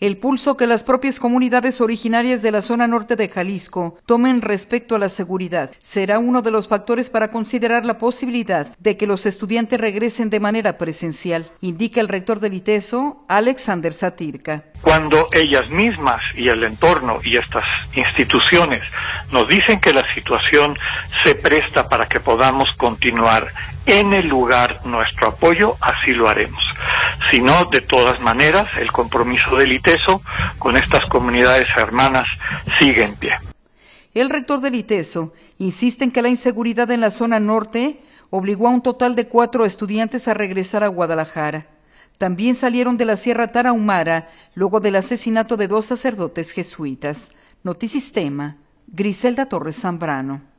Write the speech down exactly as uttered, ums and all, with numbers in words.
el pulso que las propias comunidades originarias de la zona norte de Jalisco tomen respecto a la seguridad será uno de los factores para considerar la posibilidad de que los estudiantes regresen de manera presencial, indica el rector del ITESO, Alexander Satirka. Cuando ellas mismas y el entorno y estas instituciones nos dicen que la situación se presta para que podamos continuar en el lugar nuestro apoyo, así lo haremos. Si no, de todas maneras, el compromiso del ITESO con estas comunidades hermanas sigue en pie. El rector del ITESO insiste en que la inseguridad en la zona norte obligó a un total de cuatro estudiantes a regresar a Guadalajara. También salieron de la Sierra Tarahumara luego del asesinato de dos sacerdotes jesuitas. Notisistema, Griselda Torres Zambrano.